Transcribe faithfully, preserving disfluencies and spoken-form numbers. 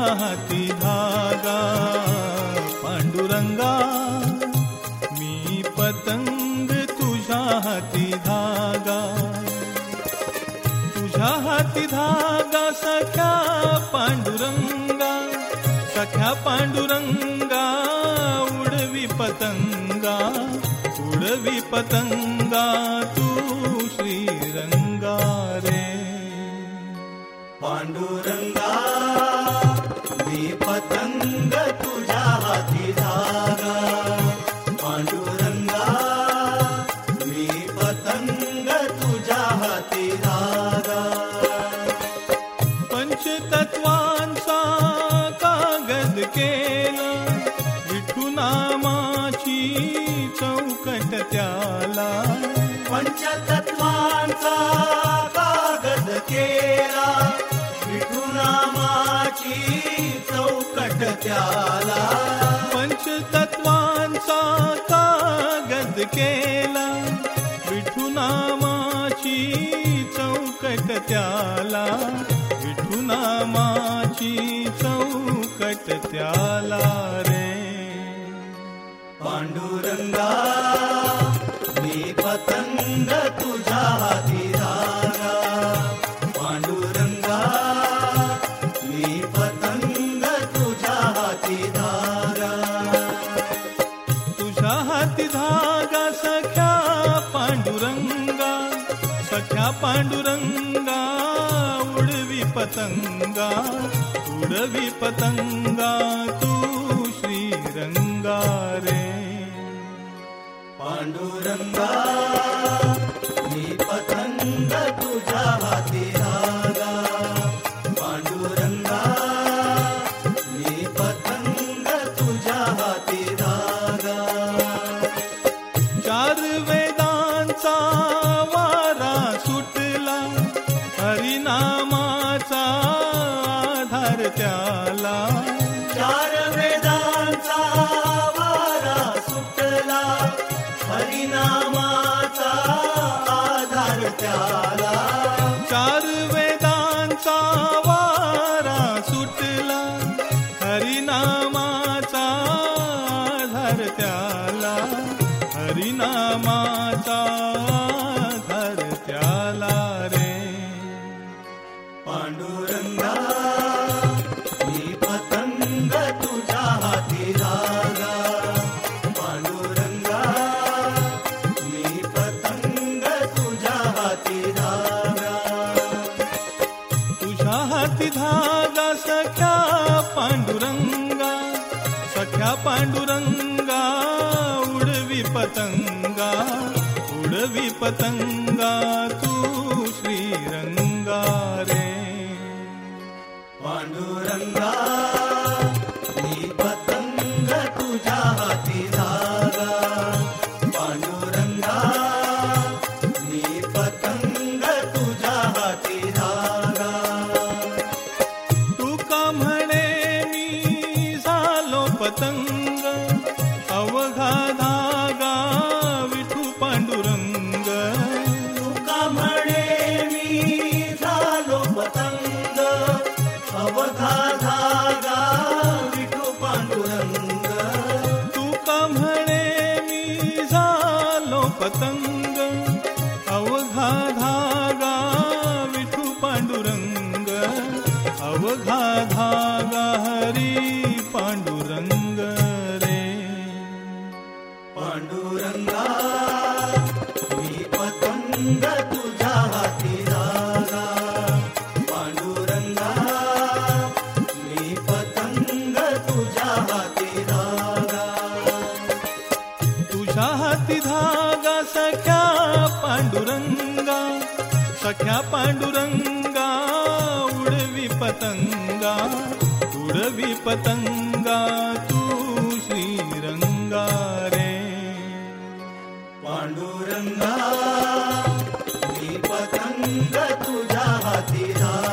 हाती धागा पांडुरंगा, मी पतंग तुझ्या हाती धागा. तुझ्या हाती धागा सख्या पांडुरंगा, सख्या पांडुरंगा उडवी पतंगा, उडवी पतंगा तू श्रीरंगा रे. पांडुरंगा मी पतंग तुझ्या हाती धागा, पांडुरंगा मी पतंग तुझ्या हाती धागा. पंचतत्वांचा कागद केला, विठू नामाची चौकट त्याला. पंचतत्वांचा कागद केला, विठू नामाची चौकट त्याला. पंचतत्वांचा कागद केला, विठू नामाची चौकट त्याला, विठू नामाची चौकट त्याला रे. पांडुरंगा मी पतंग तुझ्या हाती धागा, पांडुरंगा मी पतंग तुझ्या हाती धागा. तुझ्या हाती धागा सख्या पांडुरंगा, सख्या पांडुरंगा उडवी पतंगा, उडवी पतंगा तू श्रीरंगा रे. पांडुरंगा मी पतंग तुझ्या हाती धागा, पांडुरंगा मी पतंग तुझ्या हाती धागा. चार वेदांचा वारा सुटला, हरिनामाचा आधार त्याला. चार वेदांचा वारा सुटला, हरिनामाचा आधार त्याला. चार वेदांचा वारा सुटला, हरिनामाचा आधार त्याला, हरिनामाचा आधार त्याला रे. पांडुरंगा मी पतंग तुझ्या हाती धागा, पांडुरंगा मी पतंग तुझ्या हाती धागा. तुझ्या हाती धागा सख्या पांडुरंगा, सख्या पांडुरंगा उडवी पतंगा, उडवी पतंगा तू श्रीरंगा रे. पांडुरंगा मी पतंग तुझ्या हाती धागा, पांडुरंगा मी पतंग तुझ्या हाती धागा. तू का म्हणे मी झालो पतंग, अवघा धागा विठू पांडुरंग. तू का म्हणे मी झालो पतंग, अवघा धागा विठू पांडुरंग. तू का म्हणे मी झालो पतंग, अवघा धागा विठू पांडुरंग, अवघा धागा हरी पांडुरंग रे. पांडुरंगा मी पतंग तुझ्या हाती धागा, पांडुरंगा मी पतंग तुझ्या हाती धागा. तुझ्या हाती धागा सख्या पांडुरंगा, सख्या पांडुरंगा उडवी पतंगा, उडवी पतंगा तू श्रीरंगा रे. पांडुरंगा मी पतंग तुझ्या हाती धागा.